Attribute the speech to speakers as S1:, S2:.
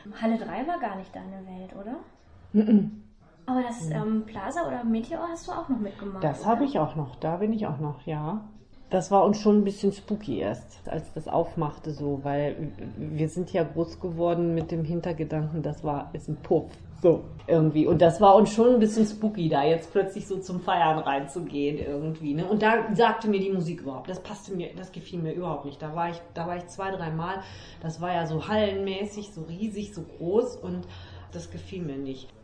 S1: Halle 3 war gar nicht deine Welt, oder?
S2: Mhm.
S1: Aber das Plaza oder Meteor hast du auch noch mitgemacht.
S2: Das habe ich auch noch, da bin ich auch noch, ja. Das war uns schon ein bisschen spooky erst, als das aufmachte so, weil wir sind ja groß geworden mit dem Hintergedanken, ist ein Puff. So, irgendwie. Und das war uns schon ein bisschen spooky, da jetzt plötzlich so zum Feiern reinzugehen irgendwie. Ne? Und da sagte mir die Musik überhaupt, das gefiel mir überhaupt nicht. Da war ich 2, 3 Mal, das war ja so hallenmäßig, so riesig, so groß und das gefiel mir nicht.